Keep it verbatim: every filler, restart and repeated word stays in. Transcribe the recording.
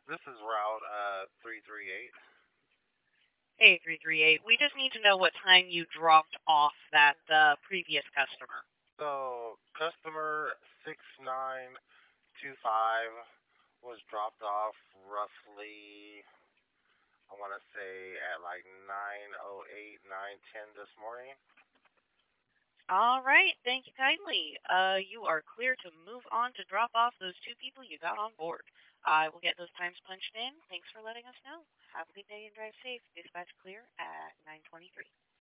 This is route uh three three eight. Hey, three three eight. We just need to know what time you dropped off that uh, previous customer. So customer six nine two five was dropped off roughly, I want to say at like nine oh eight, nine ten this morning. All right. Thank you kindly. Uh, you are clear to move on to drop off those two people you got on board. I will get those times punched in. Thanks for letting us know. Have a good day and drive safe. Dispatch clear at nine twenty-three.